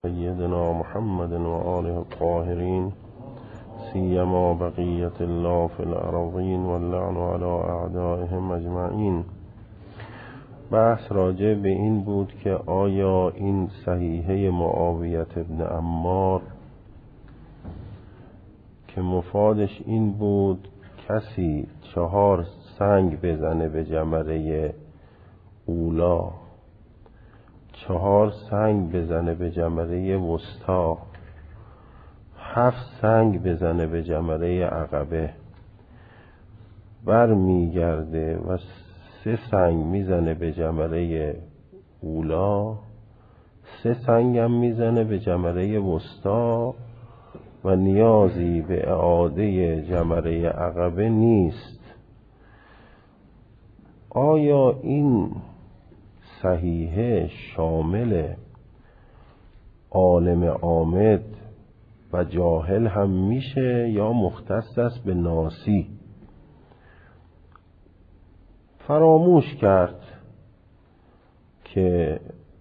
سيدنا محمد وآله الطاهرين سيما بقية الله في الأرضين واللعن على أعدائهم أجمعين. بحث راجع به این بود که آیا این صحیحه معاویة ابن عمار که مفادش این بود کسی 4 سنگ بزنه به جمره اولا، 4 سنگ بزنه به جمره وسطا، 7 سنگ بزنه به جمره عقبه، بر میگرده و 3 سنگ میزنه به جمره اولا، 3 سنگ هم میزنه به جمره وسطا و نیازی به اعاده جمره عقبه نیست. آیا این صحیحه شامل عالم عامد و جاهل هم میشه یا مختص است به ناسی؟ فراموش کرد که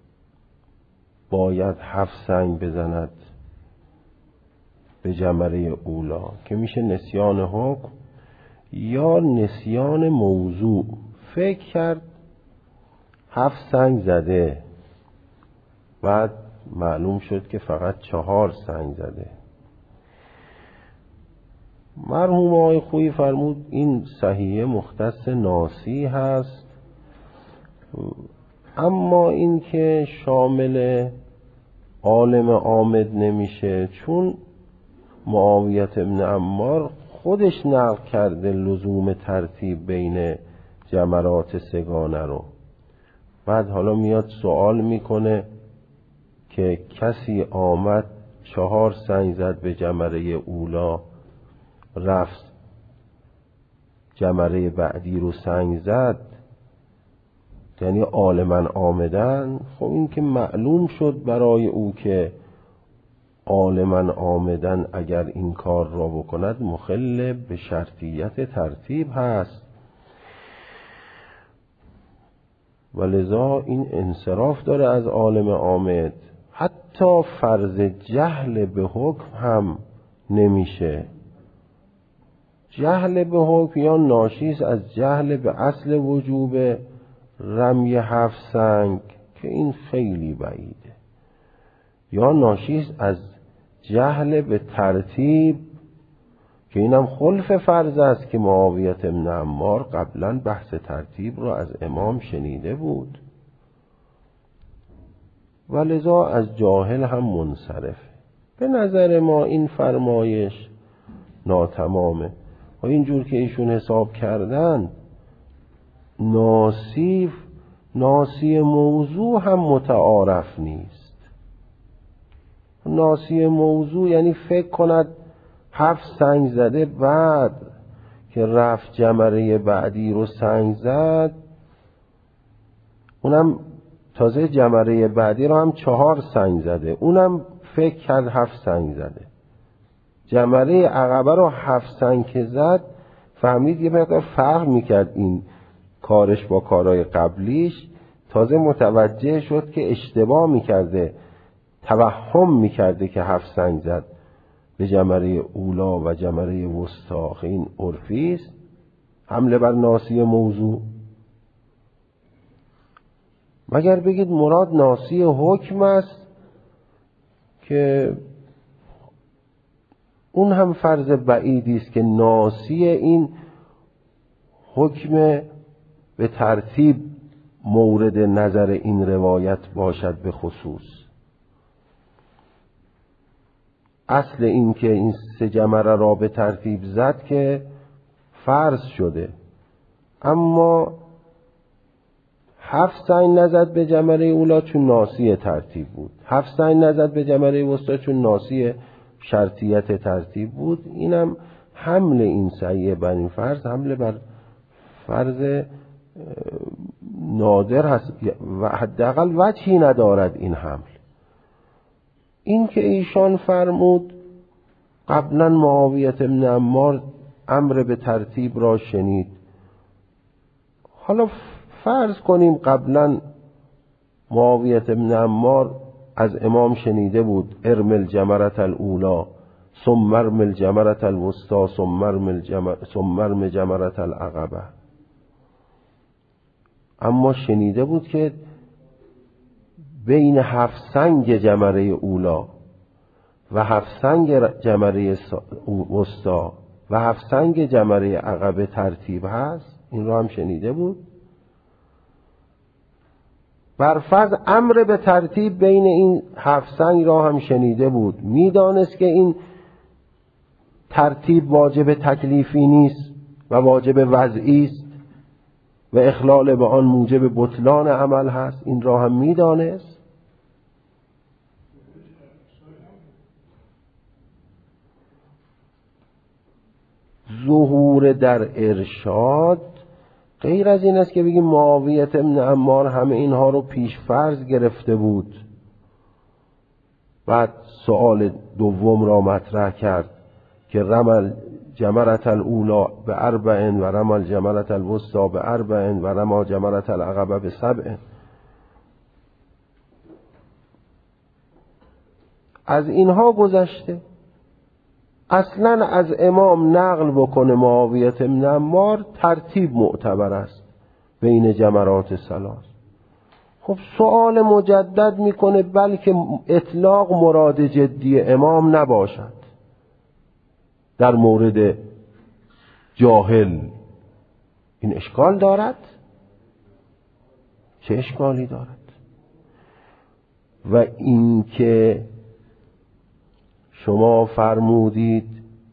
باید 7 سنگ بزند به جمره اولا که میشه نسیان حکم یا نسیان موضوع. فکر کرد 7 سنگ زده، بعد معلوم شد که فقط 4 سنگ زده. مرحوم آقای خویی فرمود این صحیحه مختص ناسی هست، اما این که شامل عالم عامد نمیشه، چون معاویة ابن عمار خودش نقل کرده لزوم ترتیب بین جمرات سگانه رو. بعد حالا میاد سوال میکنه که کسی آمد 4 سنگ زد به جمره اولا، رفت جمره بعدی رو سنگ زد، یعنی عالماً آمدن. خب این که معلوم شد برای او که عالماً آمدن اگر این کار را بکند مخل به شرطیت ترتیب هست، ولذا این انصراف داره از عالم عامد. حتی فرض جهل به حکم هم نمیشه. جهل به حکم یا ناشیست از جهل به اصل وجوب رمی 7 سنگ که این خیلی بعیده، یا ناشیست از جهل به ترتیب که اینم خلف فرض است که معاویة ابن عمار قبلا بحث ترتیب را از امام شنیده بود، ولذا از جاهل هم منصرفه. به نظر ما این فرمایش ناتمامه و اینجور که ایشون حساب کردن ناسی موضوع هم متعارف نیست. ناسی موضوع یعنی فکر کند 7 سنگ زده، بعد که رفت جمره بعدی رو سنگ زد، اونم تازه جمره بعدی رو هم 4 سنگ زده، اونم فکر کرد 7 سنگ زده. جمره عقبه رو 7 سنگ که زد، فهمید یه مقدار فرق میکرد این کارش با کارهای قبلیش، تازه متوجه شد که اشتباه میکرده، توهم میکرده که 7 سنگ زد به جمره اولا و جمره وسطا. این عرفی است، حمله بر ناسی موضوع. مگر بگید مراد ناسی حکم است که اون هم فرض بعیدی است که ناسی این حکم به ترتیب مورد نظر این روایت باشد به خصوص. اصل این که این 3 جمره را به ترتیب زد که فرض شده، اما 7 سنگ نزد به جمره اولا چون ناسی ترتیب بود، 7 سنگ نزد به جمره وسطا چون ناسی شرطیت ترتیب بود. اینم حمل این صحیحه بر این فرض حمله بر فرض نادر هست و حداقل وجهی ندارد این حمل. این که ایشان فرمود قبلا معاویة ابن عمار امر به ترتیب را شنید، حالا فرض کنیم قبلا معاویة ابن عمار از امام شنیده بود ارمل جمرت الاولا ثم ارمل جمرت الوسطی ثم ارمل جمرت العقبه، اما شنیده بود که بین 7 سنگ جمره اولا و 7 سنگ جمره وسطی و 7 سنگ جمره عقبه ترتیب هست. این رو هم شنیده بود. برفرض امر به ترتیب بین این 7 سنگ را هم شنیده بود، میدانست که این ترتیب واجب تکلیفی نیست و واجب وضعی است و اخلال به آن موجب بطلان عمل هست. این را هم میدانست. ظهور در ارشاد غیر از این است که بگیم معاویه بن عمار همه اینها رو پیش فرض گرفته بود. بعد سوال دوم را مطرح کرد که رمل جمرت الاولا به 4 و رمل جمرت الوسطی به 4 و رمل جمرت العقبه به 7. از اینها گذشته. اصلا از امام نقل بکنه معاویه بن عمار ترتیب معتبر است بین جمرات ثلاث. خب سوال مجدد میکنه بلکه اطلاق مراد جدی امام نباشد در مورد جاهل. این اشکال دارد؟ چه اشکالی دارد؟ و این که شما فرمودید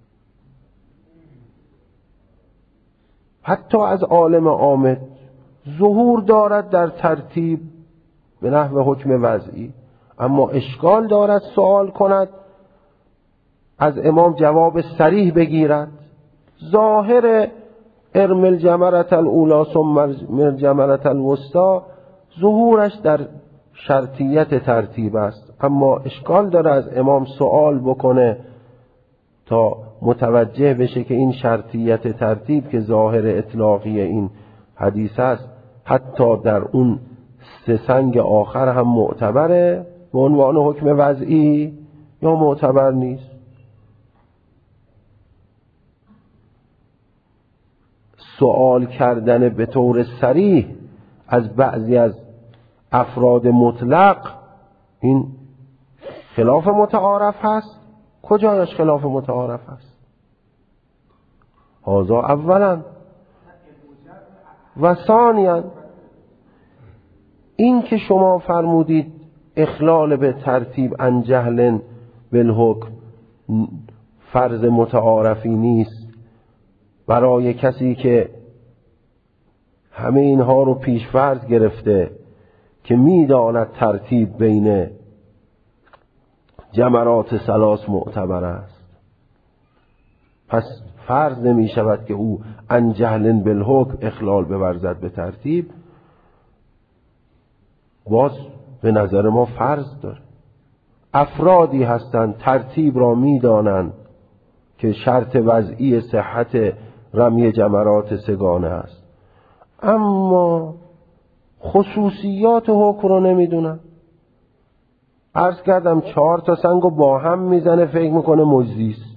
حتی از عالم عامد ظهور دارد در ترتیب به نحو حکم وضعی، اما اشکال دارد سوال کند از امام جواب صریح بگیرد. ظاهر ارمل جمرت الاولا ثم ارمل جمرت الوسطی ظهورش در شرطیت ترتیب است، اما اشکال داره از امام سوال بکنه تا متوجه بشه که این شرطیت ترتیب که ظاهر اطلاقی این حدیث است حتی در اون 3 سنگ آخر هم معتبره به عنوان حکم وضعی یا معتبر نیست. سوال کردن به طور صریح از بعضی از افراد مطلق این خلاف متعارف هست. کجایش خلاف متعارف هست؟ هذا اولا. و ثانیا این که شما فرمودید اخلال به ترتیب عن جهل بالحکم فرض متعارفی نیست برای کسی که همه اینها رو پیش فرض گرفته که میداند ترتیب بین جمرات ثلاث معتبر است، پس فرض نمی شود که او عن جهل بالحکم اخلال بورزد به ترتیب. باز به نظر ما فرض داره. افرادی هستند ترتیب را میدانند که شرط وضعی صحت رمی جمرات سگانه است، اما خصوصیات حکم رو نمیدونن. عرض کردم 4 تا سنگو با هم میزنه فکر میکنه مجزیست.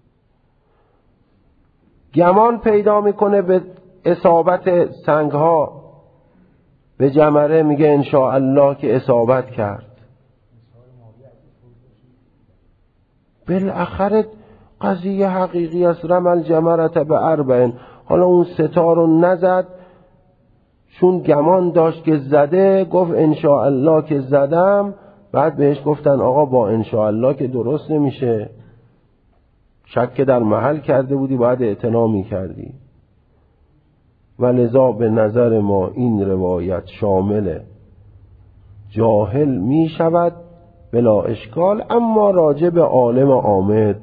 گمان پیدا میکنه به اصابت سنگها به جمره، میگه انشاءالله که اصابت کرد. بالاخره قضیه حقیقی است. رمل جمرت به 4. حالا اون 3 تا رو نزد چون گمان داشت که زده، گفت انشاءالله که زدم. بعد بهش گفتن آقا با انشاءالله که درست نمیشه، شک در محل کرده بودی باید اعتنا میکردی. و لذا به نظر ما این روایت شامل جاهل می شود بلا اشکال. اما راجع به عالم عامد،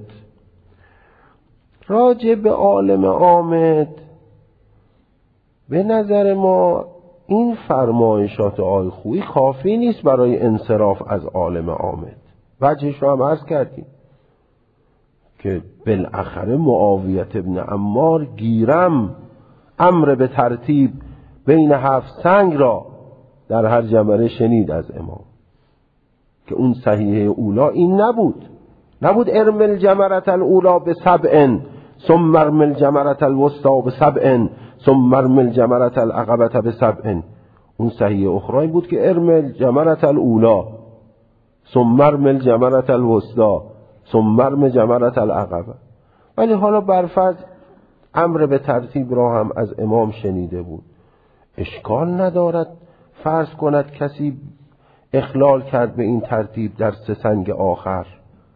به نظر ما این فرمایشات آقای خویی کافی نیست برای انصراف از عالم عامد. وجهش رو هم عرض کردیم که بالاخره معاویه بن عمار گیرم امر به ترتیب بین 7 سنگ را در هر جمره شنید از امام که اون صحیحه اولا این نبود ارمل جمرت الاولا به سبع ثم ارمل جمرت الوسطا به سبع ثم ارمل جمرت العقبه به سبع. اون صحیحه اخرى بود که ارمل جمرت الاولا ثم ارمل جمرت الوسطا ثم ارمل جمرت العقبه. ولی حالا برفرض امر به ترتیب را هم از امام شنیده بود، اشکال ندارد فرض کند کسی اخلال کرد به این ترتیب در 3 سنگ آخر،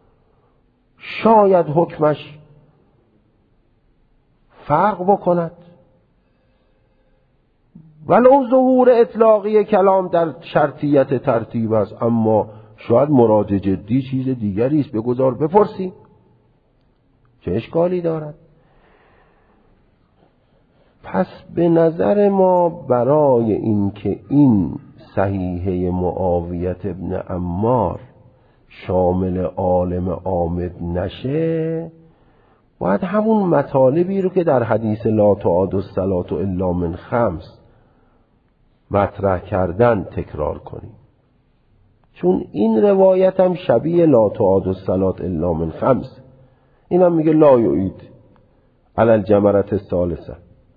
شاید حکمش فرق بکند، ولو ظهور اطلاقی کلام در شرطیت ترتیب است، اما شاید مراد جدی چیز دیگری است، بگذار بپرسی چه اشکالی دارد. پس به نظر ما برای اینکه این صحیحه معاویه ابن عمار شامل عالم عامد نشه، باید همون مطالبی رو که در حدیث لا تعاد الصلاة الا من 5 مطرح کردن تکرار کنیم، چون این روایت هم شبیه لا تعاد الصلاة الا من 5. این هم میگه لا یعید علی الجمرة الثالثه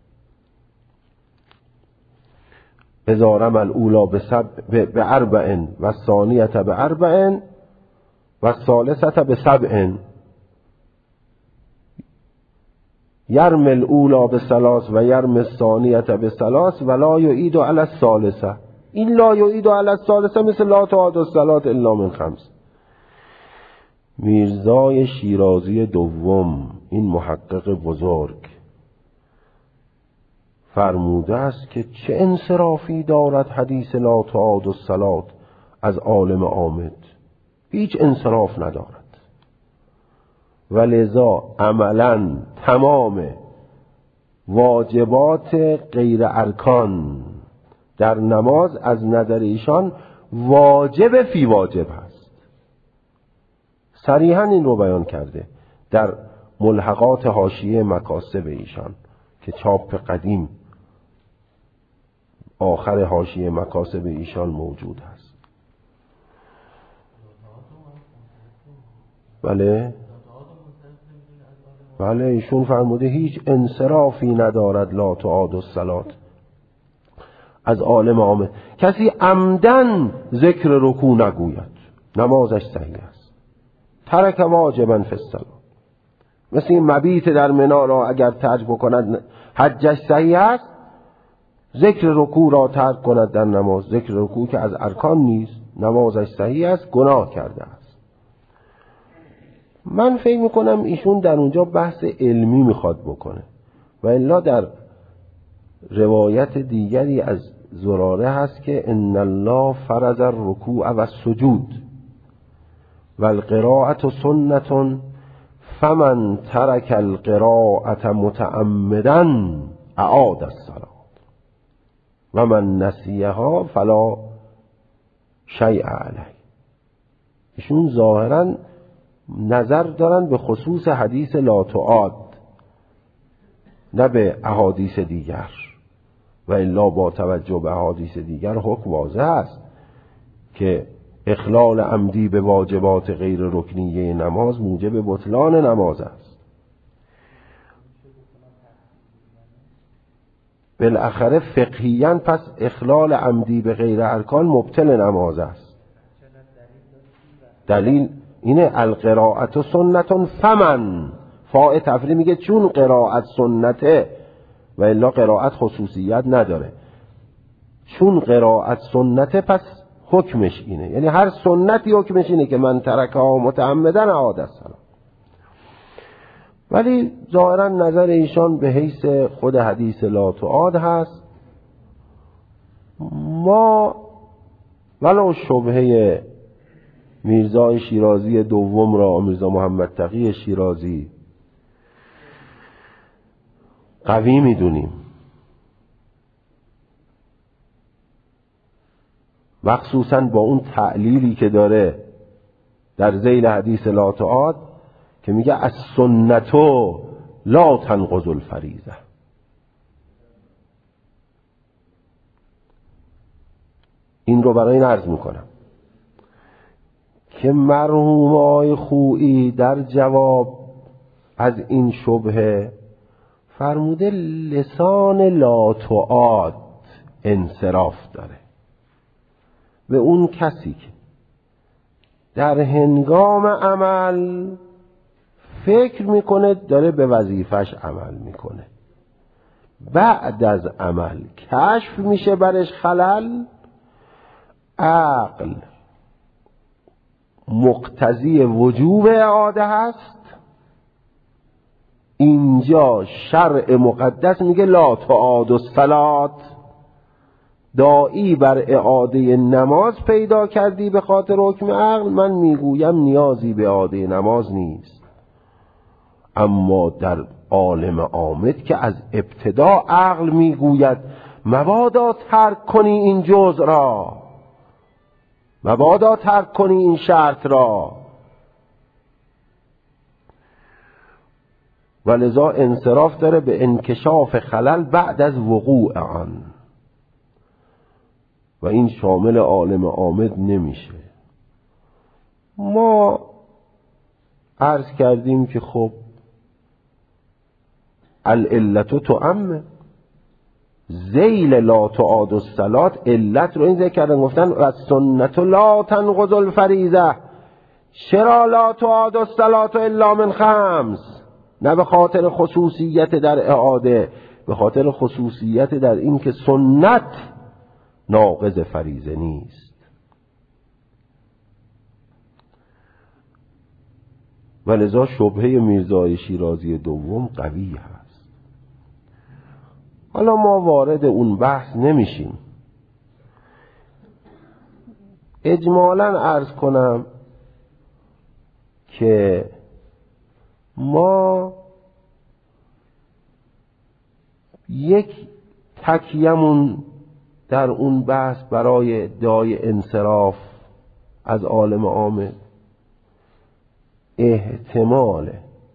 اذا رمى الاولی باربع و الثانیه باربع و الثالثه بسبع یرمی الاولی بثلاث و یرمی الثانیه بثلاث و لا یعید علی الثالثه. این لا یعید علی الثالثه مثل لا تعاد الصلاة الا من 5. میرزای شیرازی دوم، این محقق بزرگ، فرموده است که چه انصرافی دارد حدیث لا تعاد الصلاة از عالم عامد، هیچ انصراف ندارد، ولذا عملا تمام واجبات غیر ارکان در نماز از نظر ایشان واجب فی واجب هست. صریحا این رو بیان کرده در ملحقات حاشیه مکاسب ایشان که چاپ قدیم آخر حاشیه مکاسب ایشان موجود هست. بله ایشون فرموده هیچ انصرافی ندارد لا تعاد الصلاة از عالم عامه. کسی عمدن ذکر رکوع نگوید نمازش صحیح است، ترک واجبا فی الصلاة. مثل این مبیت در منی را اگر ترک بکند حجش صحیح است، ذکر رکوع را ترک کند در نماز، ذکر رکوع که از ارکان نیست، نمازش صحیح است، گناه کرده است. من فکر میکنم ایشون در اونجا بحث علمی میخواد بکنه، و الا در روایت دیگری از زراره هست که ان الله فرض الرکوع و السجود و القراءة سنة فمن ترک القراءة متعمدا اعاد الصلاة و من نسیها فلا شیء علیه. ایشون ظاهرا نظر دارن به خصوص حدیث لا تعاد، نه به احادیث دیگر، و الا با توجه به احادیث دیگر حکم واضح است که اخلال عمدی به واجبات غیر رکنیه نماز موجب بطلان نماز است. بالاخره فقهیاً پس اخلال عمدی به غیر ارکان مبطل نماز است. دلیل اینه القراءة سنة فمن فاء تفریع میگه چون قرائت سنته، و الا قرائت خصوصیت نداره، چون قرائت سنته پس حکمش اینه، یعنی هر سنتی حکمش اینه که من ترکها متعمدا اعاد الصلاة. ولی ظاهرا نظر ایشان به حیث خود حدیث لا تعاد هست. ما ولو شبهه میرزای شیرازی دوم را، میرزا محمد تقی شیرازی، قوی میدونیم، مخصوصا با اون تعلیلی که داره در ذیل حدیث لا تعاد که میگه السنتو لا تنقض الفریضه. این رو برای این عرض میکنم که مرحوم آقای خویی در جواب از این شبهه فرموده لسان لاتعاد انصراف داره به اون کسی که در هنگام عمل فکر میکنه داره به وظیفش عمل میکنه، بعد از عمل کشف میشه برش خلل، عقل مقتضی وجوب اعاده هست. اینجا شرع مقدس میگه لا تعاد الصلاة، داعی بر اعاده نماز پیدا کردی به خاطر حکم عقل، من میگویم نیازی به اعاده نماز نیست. اما در عالم عامد که از ابتدا عقل میگوید مبادا ترک کنی این جزء را، مبادا ترک کنی این شرط را، و لذا انصراف داره به انکشاف خلل بعد از وقوع آن، و این شامل عالم عامد نمیشه. ما عرض کردیم که خب العلت تعم، ذیل لا تعاد الصلاة علت رو این ذکر کردن، گفتن و سنت لا تنقض الفریضه، چرا لا تعاد الصلاة الا من خمس؟ نه به خاطر خصوصیت در اعاده، به خاطر خصوصیت در این که سنت ناقض فریضه نیست. و لذا شبهه میرزای شیرازی دوم قوی هست. حالا ما وارد اون بحث نمیشیم. اجمالاً عرض کنم که ما یک تکیمون در اون بحث برای ادعای انصراف از عالم عامه احتمال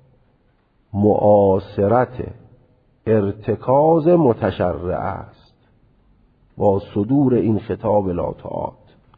معاصرت ارتکاز متشرع است با صدور این خطاب لا تعاد.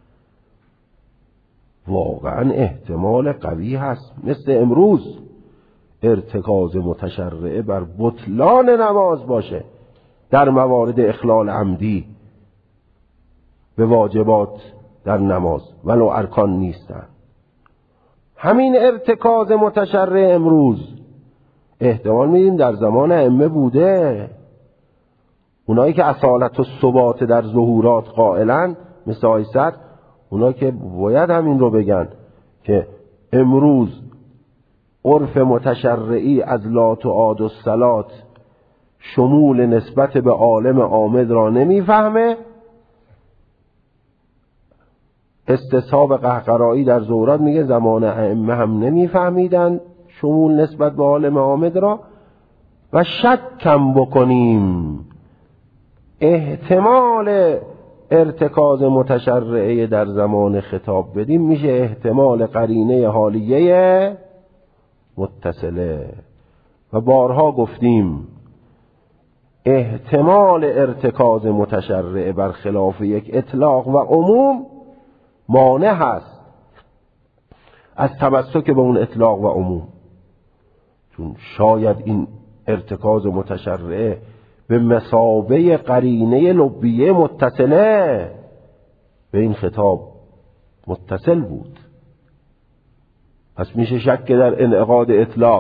واقعا احتمال قوی هست، مثل امروز ارتکاز متشرعه بر بطلان نماز باشه در موارد اخلال عمدی به واجبات در نماز ولو ارکان نیستن. همین ارتکاز متشرع امروز احتمال میدیم در زمان ائمه بوده. اونایی که اصالت و ثبات در ظهورات قائلن مثل آقای صدر، اونایی که باید همین رو بگن که امروز عرف متشرعی از لا تعاد الصلاة شمول نسبت به عالم عامد را نمیفهمه. استصحاب قهقرایی در زهورات میگه زمان ائمه هم نمیفهمیدن شمول نسبت به عالم عامد را. و شک کم بکنیم احتمال ارتکاز متشرعه در زمان خطاب بدیم میشه احتمال قرینه حالیه متصله. و بارها گفتیم احتمال ارتکاز متشرعه بر خلاف یک اطلاق و عموم مانع هست از تمسک به اون اطلاق و عموم، چون شاید این ارتکاز متشرعه به مثابه قرینه لبیه متصله به این خطاب متصل بود، پس میشه شک در انعقاد اطلاق.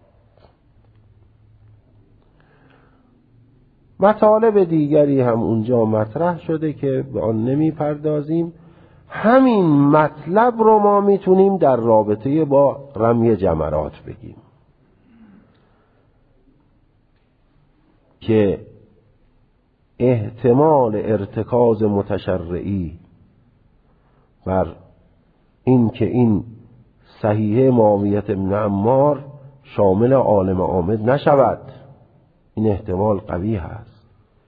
مطالب دیگری هم اونجا مطرح شده که به آن نمی پردازیم. همین مطلب رو ما میتونیم در رابطه با رمی جمرات بگیم که احتمال ارتکاز متشرعی بر این که این صحیحه معاویه بن عمار شامل عالم عامد نشود، این احتمال قوی هست.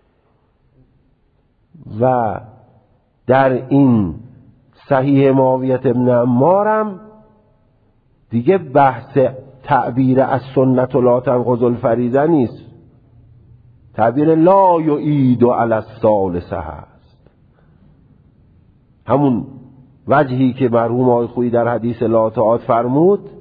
و در این صحیح معاویه بن عمارم دیگه بحث تعبیر از سنت و لا تنقض الفریضه نیست، تعبیر لا یعید علی الثالثه هست. همون وجهی که مرحوم آقای خویی در حدیث لا تعاد فرمود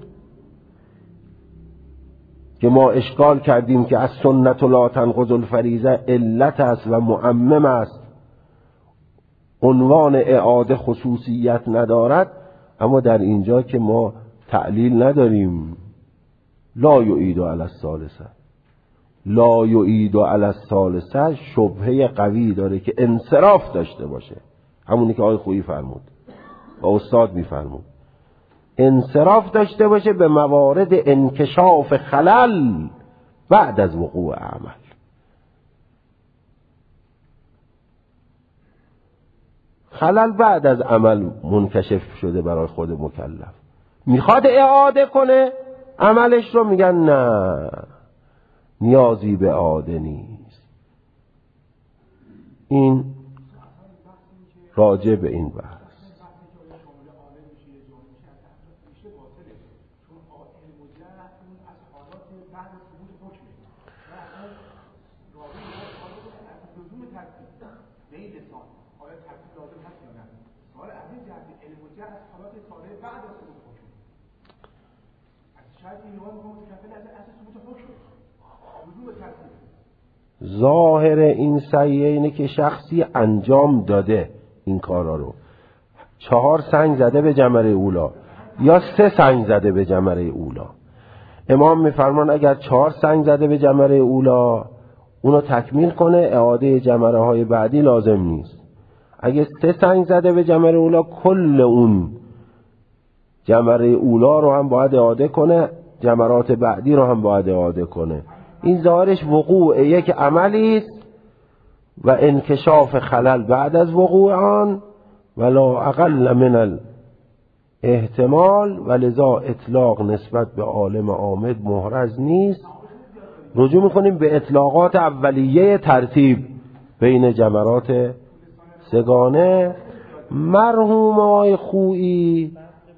که ما اشکال کردیم که از سنت لا تنقض الفریضه علت است و معمم است، عنوان اعاده خصوصیت ندارد، اما در اینجا که ما تعلیل نداریم. لا یعید علی الثالثه، لا یعید علی الثالثه شبهه قوی داره که انصراف داشته باشه، همونی که آقای خویی فرمود و استاد میفرمود، انصراف داشته باشه به موارد انکشاف خلل بعد از وقوع عمل. خلل بعد از عمل منکشف شده برای خود مکلف، میخواد اعاده کنه عملش رو، میگن نه نیازی به اعاده نیست. این راجع به این بحث. ظاهر این سعیه اینه که شخصی انجام داده این کارا رو، 4 سنگ زده به جمره اولا یا 3 سنگ زده به جمره اولا. امام میفرمان اگر 4 سنگ زده به جمره اولا اونو تکمیل کنه، اعاده جمره های بعدی لازم نیست. اگه 3 سنگ زده به جمره اولا کل اون جمره اولا رو هم باید اعاده کنه، جمرات بعدی رو هم باید اعاده کنه. این ظاهرش وقوع یک عملی است و انکشاف خلل بعد از وقوع آن ولا اقل من الاحتمال، ولذا اطلاق نسبت به عالم عامد محرز نیست. رجوع میکنیم به اطلاقات اولیه ترتیب بین جمرات سگانه. مرحوم آقای خویی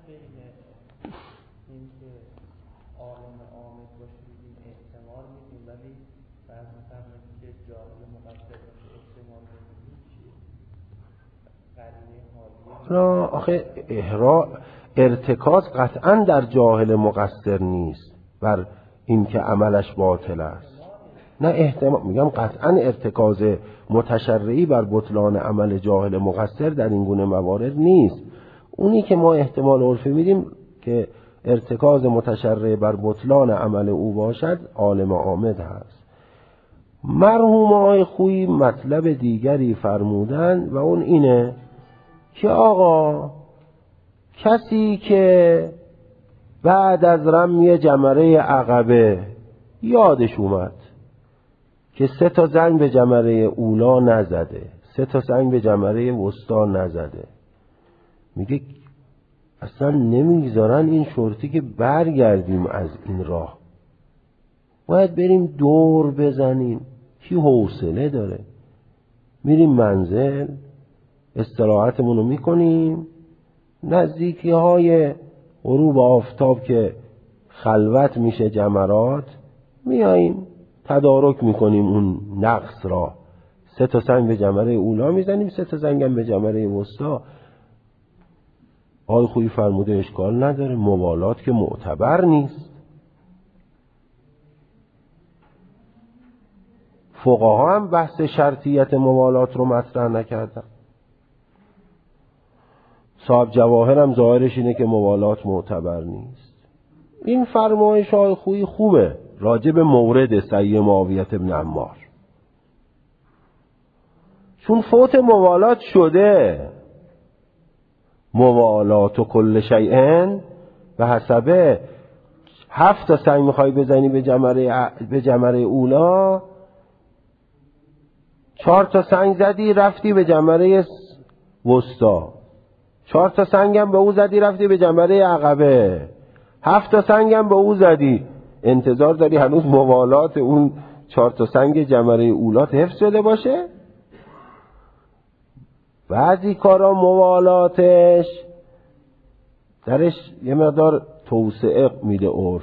آخه ارتکاز قطعا در جاهل مقصر نیست بر این که عملش باطل است، نه احتمال، میگم قطعا ارتکاز متشرعی بر بطلان عمل جاهل مقصر در این گونه موارد نیست. اونی که ما احتمال عرفی میدیم که ارتکاز متشرع بر بطلان عمل او باشد عالم عامد هست. مرحوم آقای خویی مطلب دیگری فرمودن و اون اینه که آقا کسی که بعد از رمی جمره عقبه یادش اومد که 3 زنگ به جمره اولا نزده، 3 زنگ به جمره وسطا نزده، میگه اصلا نمیگذارن این شرطی که برگردیم از این راه، باید بریم دور بزنیم. کی حوصله داره؟ میریم منزل استراحتمون رو میکنیم، نزدیکی های غروب آفتاب که خلوت میشه جمرات میاییم تدارک میکنیم اون نقص را، 3 سنگ به جمره اولا میزنیم، 3 سنگ هم به جمره وسطا. آقای خویی فرموده اشکال نداره، موالات که معتبر نیست. فقها هم بحث شرطیت موالات رو مطرح نکردن. صاحب جواهر هم ظاهرش اینه که موالات معتبر نیست. این فرمایش آقای خویی خوبه راجع به مورد سعی معاویه بن عمار، چون فوت موالات شده. موالات و کل شیئن و حسبه 7 سنگ میخوای بزنی به جمره اولا، 4 سنگ زدی رفتی به جمره وسطا، 4 سنگ هم به او زدی رفتی به جمره عقبه، 7 سنگ هم به او زدی، انتظار داری هنوز موالات اون 4 سنگ جمره اولا حفظ شده باشه؟ بعضی کارا موالاتش درش یه مقدار توسعه میده عرف.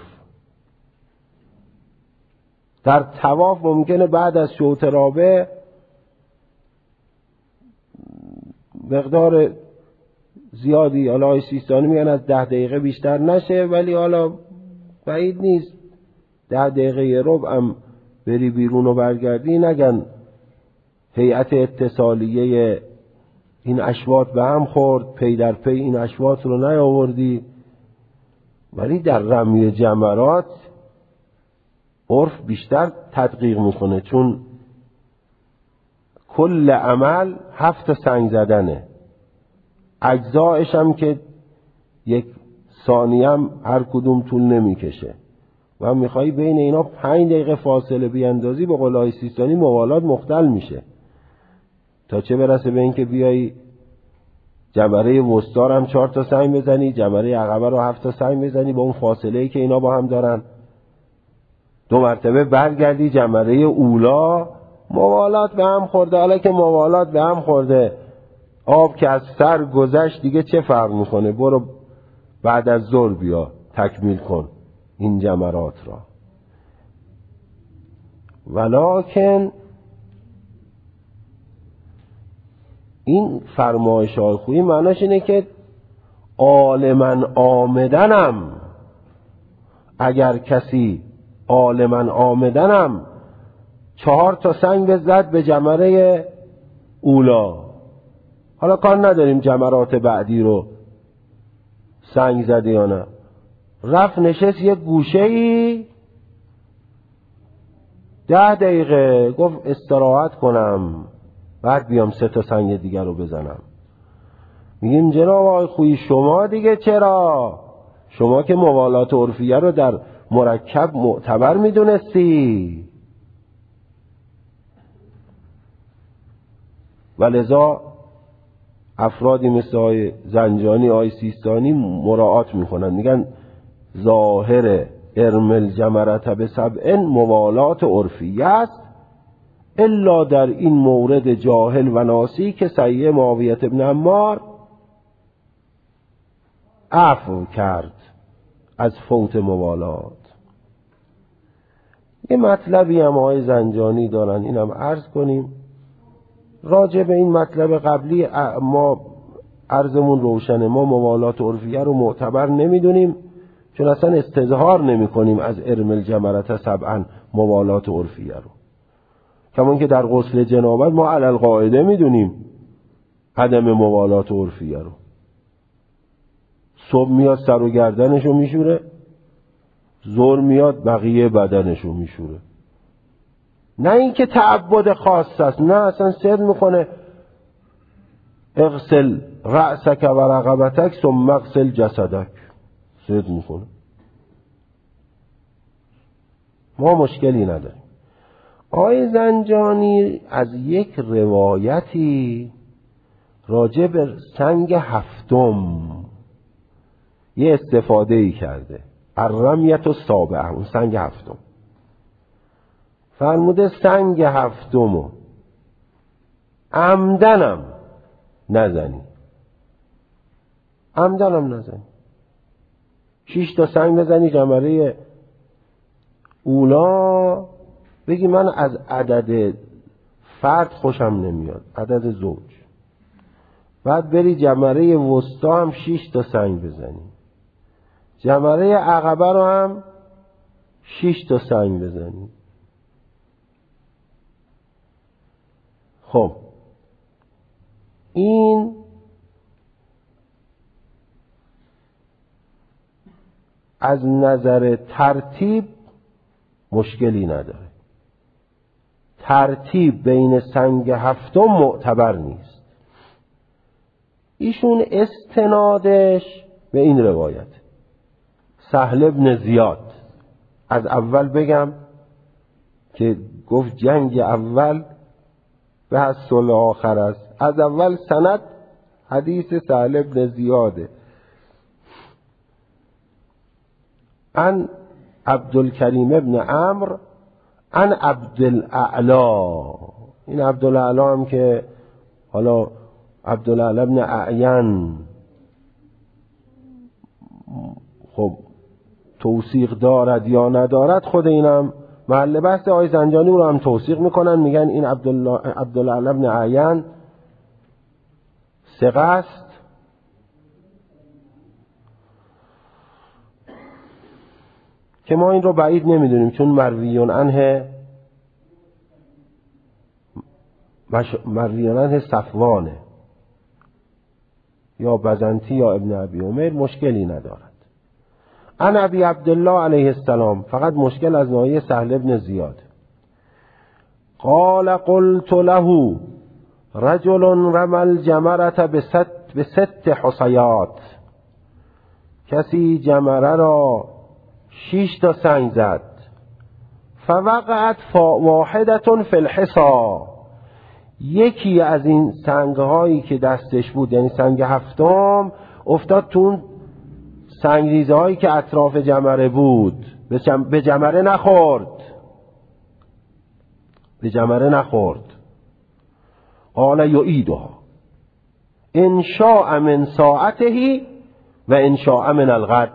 در طواف ممکنه بعد از شوط رابع مقدار زیادی، حالا آقای سیستانی میگن از 10 دقیقه بیشتر نشه، ولی حالا بعید نیست 10 دقیقه یه ربع هم بری بیرون و برگردی، نگن هیئت اتصالیه این اشواط به هم خورد، پی در پی این اشواط رو نیاوردی. ولی در رمی جمرات عرف بیشتر تدقیق میکنه، چون کل عمل 7 سنگ زدنه، اجزایش هم که 1 ثانیه هم هر کدوم طول نمیکشه و میخوایی بین اینا 5 دقیقه فاصله بیاندازی، به قول آقای سیستانی موالات مختل میشه، تا چه برسه به این که بیایی جمره وسطا هم 4 تا سنگ بزنی، جمره عقبه رو 7 تا سنگ بزنی با اون فاصله‌ای که اینا با هم دارن، 2 مرتبه برگردی جمره اولا موالات به هم خورده. حالا که موالات به هم خورده، آب که از سر گذشت دیگه چه فرق میکنه، برو بعد از ظهر بیا تکمیل کن این جمرات را. ولکن این فرمایش های خویی معناش اینه که عالماً آمدنم، اگر کسی عالماً آمدنم 4 تا سنگ بزد به جمره اولا، حالا کار نداریم جمرات بعدی رو سنگ زده یا نه، رفت نشست یک گوشه‌ای 10 دقیقه گفت استراحت کنم بعد بیام 3 تا سنگ دیگر رو بزنم. میگیم جناب آقای خویی شما دیگه چرا؟ شما که موالات عرفیه رو در مرکب معتبر میدونستی. ولذا افرادی مثل آقای زنجانی، آقای سیستانی مراعات میکنن، میگن ظاهر ارمل جمرت به 7 موالات عرفیه است، الا در این مورد جاهل و ناسی که سیه معاویه ابن عمار عفو کرد از فوت موالات. یه مطلبی هم آقای زنجانی دارن، اینم عرض کنیم. راجع به این مطلب قبلی ما عرضمون روشنه، ما موالات عرفیه رو معتبر نمیدونیم، چون اصلا استظهار نمی کنیم از ارمل جمرت 7 موالات عرفیه رو. کمان که در غسل جنابت ما علی القاعده میدونیم عدم موالات عرفیه رو. صبح میاد سر و گردنشو میشوره، ظهر میاد بقیه بدنشو میشوره. نه اینکه تعبد خاص است، نه اصلا صد میکنه اغسل رأسک و رقبتک ثم اغسل جسدک، صد میکنه. ما مشکلی نداریم. آقای زنجانی از یک روایتی راجع به سنگ 7 یه استفاده ای کرده، الرمیت السابعه، اون سنگ 7 فرموده سنگ 7 عمدنم نزنی، عمدنم نزنی، 6 تا سنگ بزنی جمره اولا، بگی من از عدد فرد خوشم نمیاد، عدد زوج، بعد بری جمره وسطا هم 6 تا سنگ بزنی، جمره عقبه رو هم 6 تا سنگ بزنی. خب این از نظر ترتیب مشکلی نداره، ترتیب بین سنگ 7 معتبر نیست. ایشون استنادش به این روایت سهل ابن زیاد، از اول بگم که گفت جنگ اول به از صلح آخر است، از اول سند حدیث سهل ابن زیاده. عن عبدالکریم ابن عمرو عن عبدالاعلی، این عبدالاعلی هم که حالا عبدالاعلی ابن اعین خب توثیق دارد یا ندارد، خود اینم محل بحث. آقای زنجانی رو هم توثیق میکنن، میگن این عبدالاعلی ابن اعین ثقه است که ما این رو بعید نمیدونیم چون مرویون عنه صفوانه یا بزنتی یا ابن ابی عمر، مشکلی ندارد. عن ابی عبدالله علیه السلام، فقط مشکل از ناحیه سهل ابن زیاد. قال قلت له رجل رمى الجمرة بست حصیات، کسی جمره را 6 تا سنگ زد. فوقعت واحدة فی الحصى، یکی از این سنگهایی که دستش بود، یعنی سنگ هفتم، افتاد تو اون سنگریزه هایی که اطراف جمره بود. به جمره نخورد. قال یعیدها ان شاء من ساعته و ان شاء من الغد،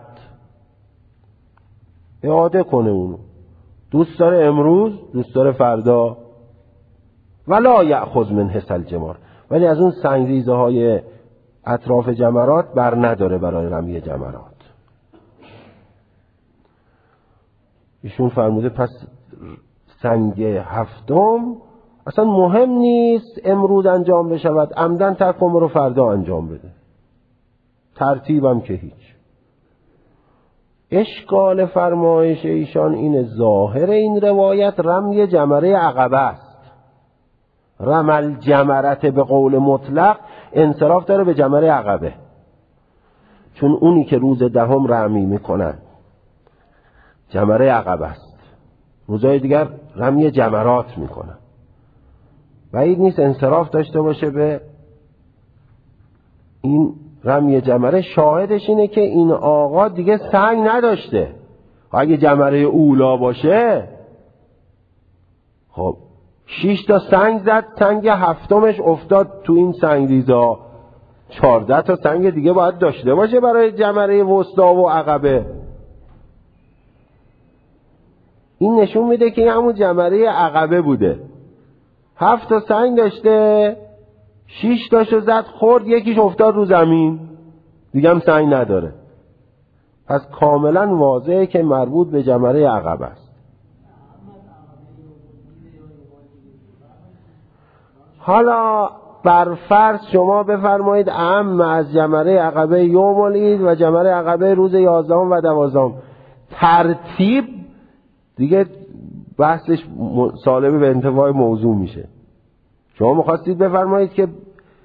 اعاده کنه اونو، دوست داره امروز، دوست داره فردا. ولا یأخذ من حصى الجمار، ولی از اون سنگریزه های اطراف جمرات بر نداره برای رمی جمرات. ایشون فرموده پس سنگ هفتم اصلا مهم نیست امروز انجام بشود، عمدن ترکم رو فردا انجام بده، ترتیبم که هیچ. اشکال فرمایش ایشان این ظاهر این روایت رمی جمره عقبه است. رمل جمرت به قول مطلق انصراف داره به جمره عقبه، چون اونی که روز دهم رمی میکنن جمره عقبه است، روزهای دیگر رمی جمرات میکنن. بعید نیست انصراف داشته باشه به این رمی جمره. شاهدش اینه که این آقا دیگه سنگ نداشته. اگه جمره اولا باشه خب 6 تا سنگ زد، سنگ هفتمش افتاد تو این سنگریزا، 14 تا سنگ دیگه باید داشته باشه برای جمره وسطا و عقبه. این نشون میده که همون جمره عقبه بوده. 7 تا سنگ داشته، 6 تاشو زد خورد، یکیش افتاد رو زمین، دیگه هم سنگ نداره. پس کاملا واضحه که مربوط به جمره عقبه است. حالا بر فرض شما بفرمایید اعم از جمره عقبه یوم العید و جمره عقبه روز 11 و 12، ترتیب دیگه بحثش سالبه به انتفاع موضوع میشه. شما میخواستید بفرمایید که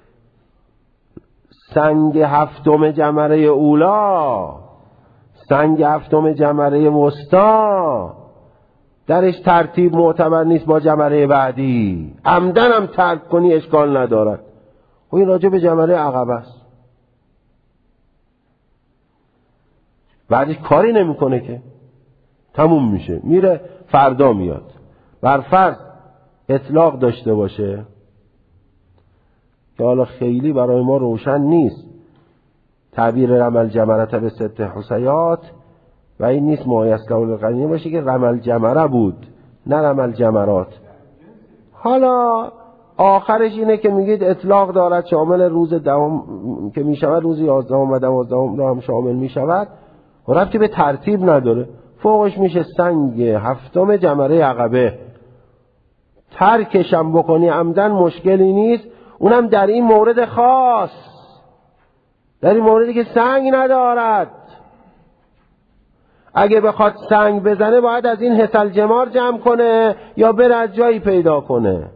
سنگ هفتم جمره اولا، سنگ هفتم جمره وسطا درش ترتیب معتبر نیست با جمره بعدی، عمدن هم ترک کنی اشکال ندارد. و این راجع به جمره عقبه است، بعدش کاری نمیکنه که تموم میشه، میره فردا میاد. بر فرض اطلاق داشته باشه که حالا خیلی برای ما روشن نیست تعبیر رمل جمرت به ست حصیات، و این نیست مایسته القرینه باشه که رمل جمره بود نه رمل جمرات. حالا آخرش اینه که میگید اطلاق دارد شامل روز دهم که میشود، روز 11 و 12 را هم شامل میشود، و ربطی به ترتیب نداره. فوقش میشه سنگ هفتم جمره عقبه، ترکشم بکنی عمدن مشکلی نیست، اونم در این مورد خاص، در این موردی که سنگ ندارد. اگه بخواد سنگ بزنه باید از این حصى الجمار جمع کنه یا بره از جایی پیدا کنه،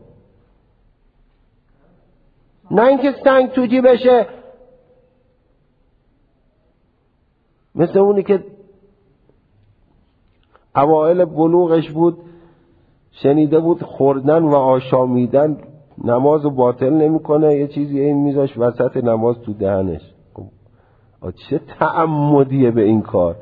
نه اینکه سنگ تو جیبشه. مثل اونی که اوائل بلوغش بود شنیده بود خوردن و آشامیدن نمازو باطل نمیکنه، یه چیزی این میذاش وسط نماز تو دهنش. چه تعمدیه به این کار،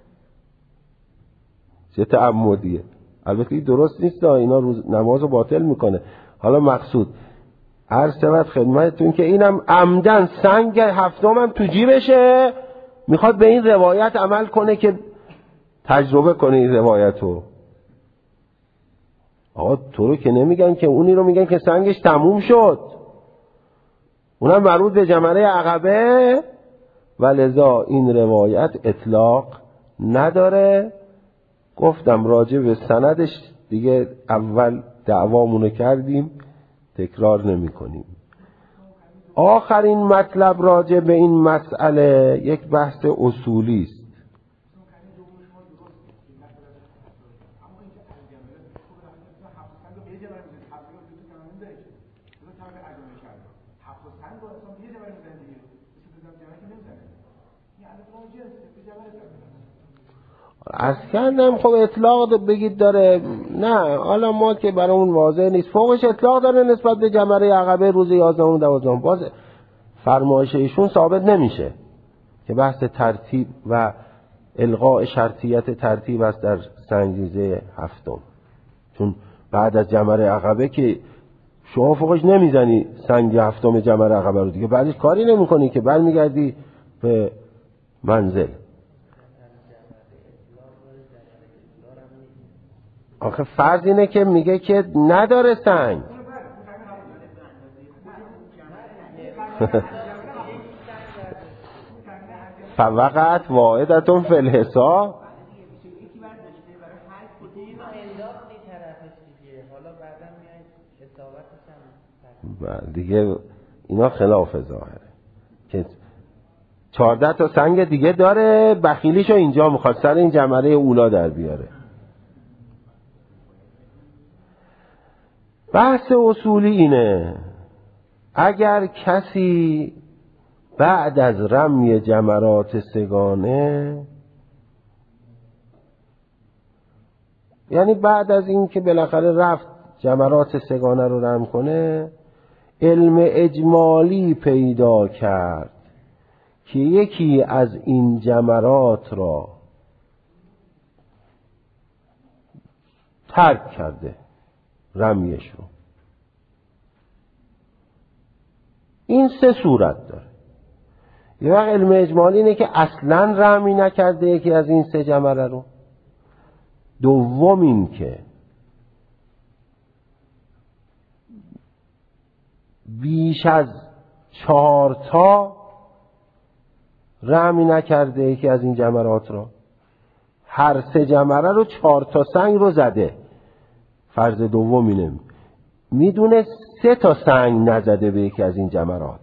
چه تعمدیه. البته درست نیست، اینا نمازو باطل میکنه. حالا مقصود عرض شود خدمتتون که اینم عمدن سنگ هفتم هم تو جیبشه، میخواد به این روایت عمل کنه که تجربه کنه این روایتو. آقا تو رو که نمیگن که، اونی رو میگن که سنگش تموم شد، اونم مربوط به جمره عقبه، و لذا این روایت اطلاق نداره گفتم راجع به سندش دیگه اول دعوامونو کردیم، تکرار نمی کنیم. آخرین مطلب راجع به این مسئله یک بحث اصولی است. از کردم خب اطلاق بگید داره، نه حالا ما که برای اون واضح نیست، فوقش اطلاق داره نسبت به جمره عقبه روز 11 و 12. باز فرمایش ایشون ثابت نمیشه که بحث ترتیب و الغاء شرطیت ترتیب است در سنگریزه هفتم، چون بعد از جمره عقبه که شما فوقش نمیزنی سنگ هفتم جمره عقبه رو دیگه، بعدش کاری نمی کنی که برمیگردی به منزل. آخه فرض اینه که میگه که نداره سنگ. فوقت واحدتون فی الحساب. دیگه اینا خلاف ظاهره که 14 تا سنگ دیگه داره، بخیلیشو اینجا میخواد سر این جمره اولا در بیاره. بحث اصولی اینه اگر کسی بعد از رمی جمرات سگانه، یعنی بعد از این که بالاخره رفت جمرات سگانه رو رم کنه، علم اجمالی پیدا کرد که یکی از این جمرات را ترک کرده، رمیش رو، این 3 صورت داره. یه وقت علم اجمالی اینه که اصلا رمی نکرده یکی از این 3 جمره رو. دوم این که بیش از 4 تا رمی نکرده یکی از این جمرات رو، هر 3 جمره رو 4 تا سنگ رو زده. فرض دوم اینه میدونه 3 تا سنگ نزده به یکی از این جمرات.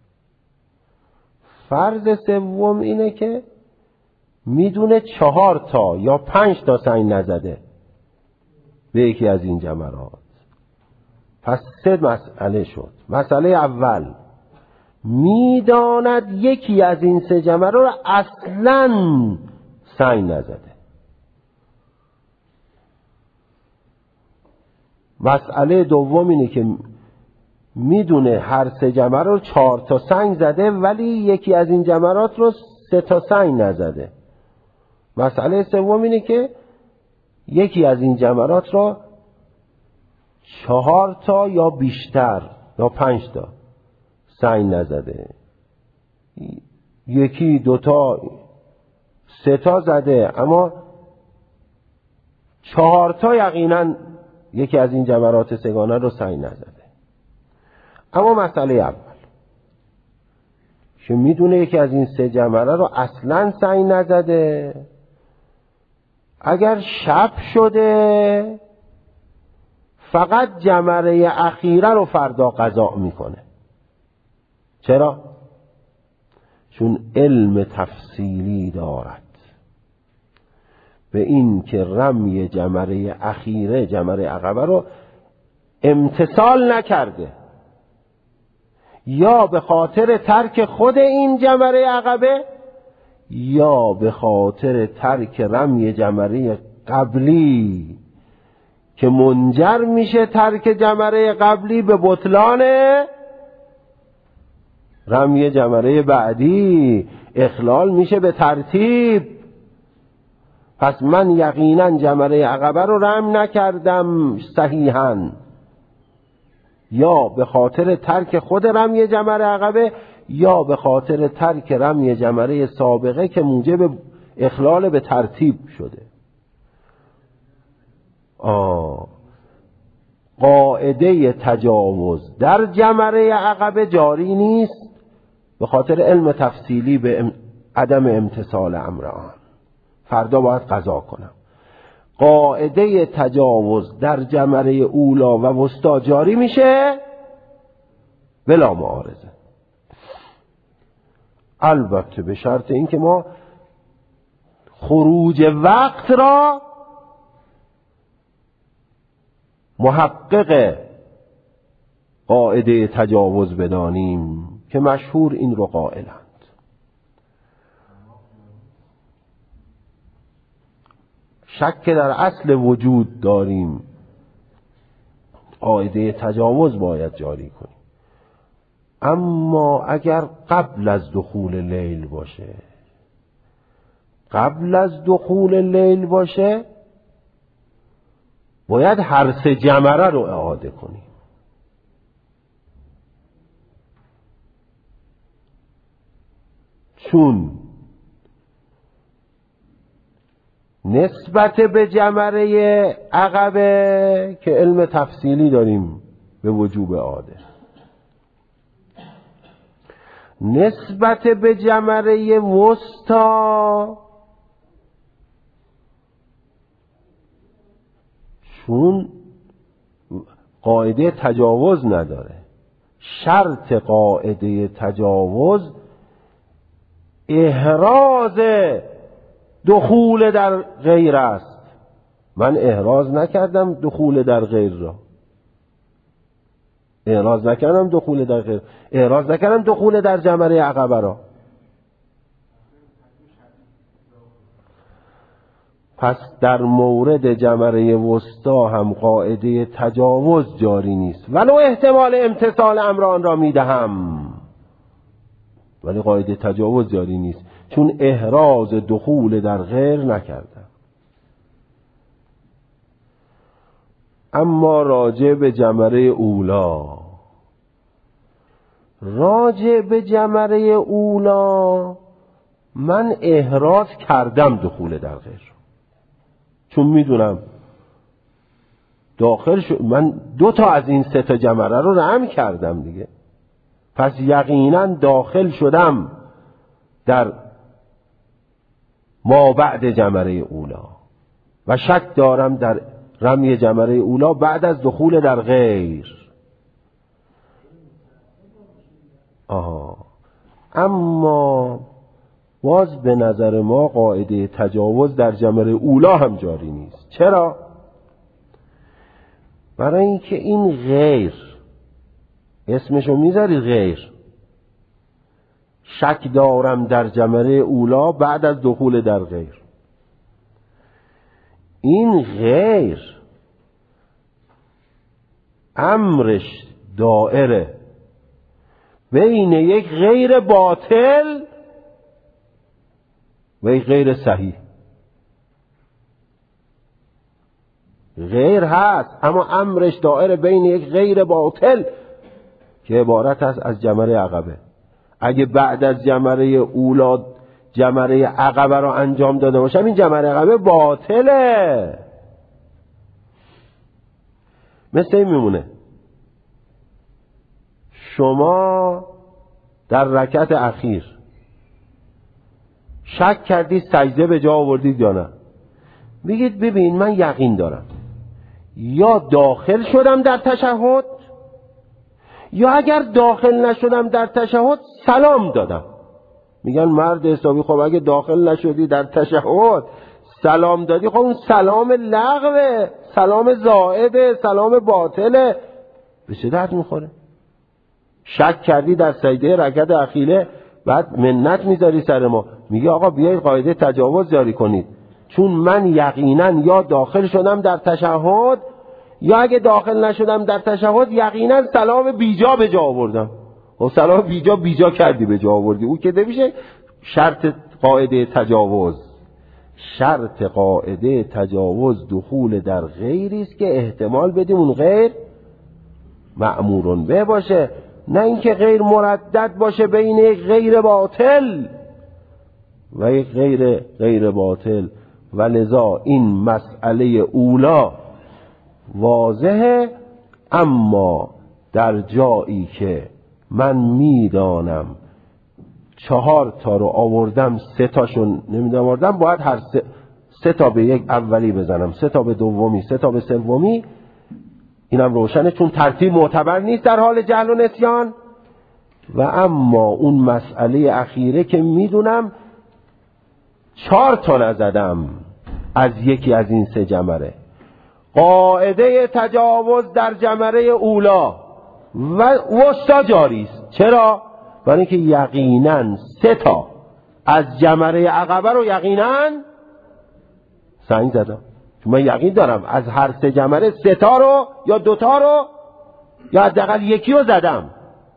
فرض سوم اینه که میدونه 4 تا یا 5 تا سنگ نزده به یکی از این جمرات. پس 3 مسئله شد. مسئله اول میداند یکی از این 3 جمره رو اصلاً سنگ نزده. مسئله دوم اینه که میدونه هر 3 جمره رو 4 تا سنگ زده ولی یکی از این جمرات رو 3 تا سنگ نزده. مسئله سوم اینه که یکی از این جمرات رو 4 تا یا بیشتر یا 5 تا سنگ نزده. یکی 2 تا 3 تا زده اما 4 تا یقینا یکی از این جمرات سگانه رو سنگ نزده. اما مسئله اول که میدونه یکی از این 3 جمره رو اصلا سنگ نزده، اگر شب شده فقط جمره اخیره رو فردا قضا میکنه. چرا؟ چون علم تفصیلی دارد به این که رمی جمره اخیره جمره عقبه رو امتثال نکرده، یا به خاطر ترک خود این جمره عقبه یا به خاطر ترک رمی جمره قبلی که منجر میشه ترک جمره قبلی به بطلان رمی جمره بعدی، اخلال میشه به ترتیب. پس من یقینا جمره عقبه رو رم نکردم صحیحاً، یا به خاطر ترک خود رمی جمره عقبه یا به خاطر ترک رمی جمره سابقه که موجب اخلال به ترتیب شده. قاعده تجاوز در جمره عقبه جاری نیست به خاطر علم تفصیلی به عدم امتثال امر آن. فردا باید قضا کنم. قاعده تجاوز در جمره اولا و وسطا جاری میشه بلا معارضه. البته به شرط اینکه ما خروج وقت را محقق قاعده تجاوز بدانیم که مشهور این رو قائلند. شک در اصل وجود داریم، قاعده تجاوز باید جاری کنیم. اما اگر قبل از دخول لیل باشه، باید هر سه جمره رو اعاده کنیم. چون نسبت به جمره عقبه که علم تفصیلی داریم به وجوب اعاده، نسبت به جمره وسطا چون قاعده تجاوز نداره. شرط قاعده تجاوز احراز دخول در غیر است. من احراز نکردم دخول در غیر را، احراز نکردم دخول در جمره عقبه را. پس در مورد جمره وسطا هم قاعده تجاوز جاری نیست، ولو احتمال امتثال امر آن را میدهم، ولی قاعده تجاوز جاری نیست چون احراز دخول در غیر نکردم. اما راجع به جمره اولا من احراز کردم دخول در غیر، چون میدونم داخل شد. من 2 تا از این 3 تا جمره رو رحم کردم دیگه، پس یقینا داخل شدم در ما بعد جمره اولا و شک دارم در رمی جمره اولا بعد از دخول در غیر. اما باز به نظر ما قاعده تجاوز در جمره اولا هم جاری نیست. چرا؟ برای اینکه این غیر، اسمشو میذاری غیر، شک دارم در جمره اولا بعد از دخول در غیر. این غیر امرش دائره بین یک غیر باطل و یک غیر صحیح. غیر هست اما امرش دائره بین یک غیر باطل که عبارت است از جمره عقبه. اگه بعد از جمره اولا جمره عقبه رو انجام داده باشم، این جمره عقبه باطله. مثل این میمونه شما در رکعت اخیر شک کردید سجده به جا آوردید یا نه، بگید ببین من یقین دارم یا داخل شدم در تشهد، یا اگر داخل نشدم در تشهد سلام دادم. میگن مرد حسابی، خب اگه داخل نشدی در تشهد سلام دادی، خب اون سلام لغوه، سلام زائده، سلام باطله، به چه درد میخوره؟ شک کردی در سجده رکعت اخیره، بعد منت میذاری سر ما، میگه آقا بیایید قاعده تجاوز جاری کنید، چون من یقینا یا داخل شدم در تشهد یا اگه داخل نشدم در تشهد یقینا سلام بیجا به جا آوردم. و سلام بیجا کردی به جا آوردی، او که نمیشه شرط قاعده تجاوز. شرط قاعده تجاوز دخول در غیری است که احتمال بدیم اون غیر مأمورون به باشه، نه اینکه غیر مردد باشه بین یک غیر باطل و یک غیر باطل. و لذا این مسئله اولا واضحه. اما در جایی که من میدانم 4 تا رو آوردم 3 تاشون نمیدونم آوردم، باید هر 3 تا به یک اولی بزنم، 3 تا به دومی، 3 تا به سومی، اینم روشنه چون ترتیب معتبر نیست در حال جهل و نسیان. و اما اون مسئله اخیره که میدونم 4 تا نزدم از یکی از این 3 جمره، قاعده تجاوز در جمره اولا و وسطا جاری است. چرا؟ برای اینکه یقینا 3 تا از جمره عقبه رو یقینا سنگ زدم، چون من یقین دارم از هر 3 جمره 3 تا رو یا 2 تا رو یا حداقل یکی رو زدم،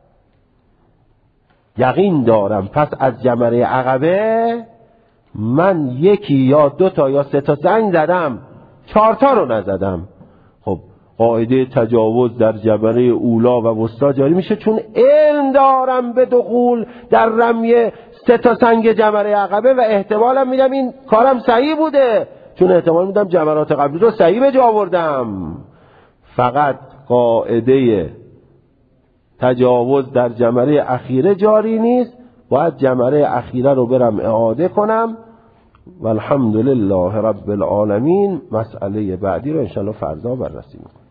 یقین دارم. پس از جمره عقبه من یکی یا 2 تا یا 3 تا سنگ زدم، 4 تا رو نزدم. خب قاعده تجاوز در جمره اولا و وسطا جاری میشه، چون علم دارم به دخول در رمی 3 تا سنگ جمره عقبه و احتمالم میدم این کارم صحیح بوده، چون احتمال میدم جمرات قبلی رو صحیح به جا آوردم. فقط قاعده تجاوز در جمره اخیره جاری نیست، باید جمره اخیره رو برم اعاده کنم. والحمدلله رب العالمین. مسئله بعدی رو انشاءالله فردا بررسی میکنم.